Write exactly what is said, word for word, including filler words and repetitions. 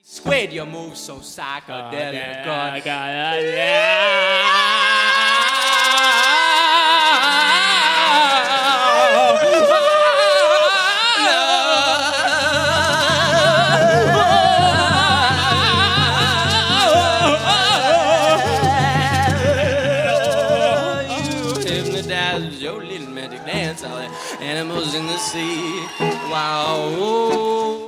Squid, you move so psychedelic. God, God, yeah. Your little magic dance, all the animals in the sea. Wow.